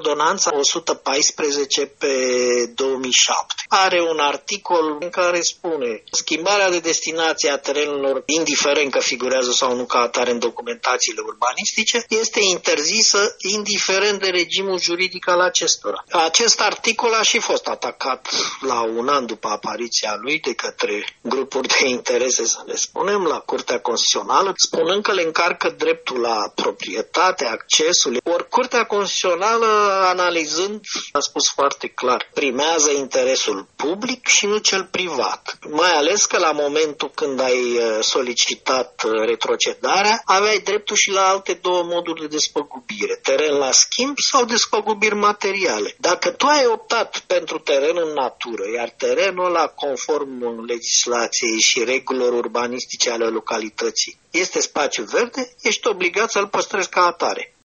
ordonanța 114 pe 2007. Are un articol în care spune: schimbarea de destinație a terenurilor, indiferent că figurează sau nu ca atare în documentațiile urbanistice, este interzisă indiferent de regimul juridic al acestora. Acest articol a și fost atacat la un an după apariția lui de către grupuri de interese, să le spunem, la Curtea Constituțională, spunând că le încarcă dreptul la proprietate, accesul. Ori Curtea Constituțională, analizând, a spus foarte clar: primează interesul public și nu cel privat. Mai ales că la momentul când ai solicitat retrocedarea, aveai dreptul și la alte două moduri de despăgubire: teren la schimb sau despăgubiri materiale. Dacă tu ai optat pentru teren în natură, iar terenul ăla, conform legislației și regulilor urbanistice ale localității, este spațiu verde, ești obligat să-l păstrezi ca atare.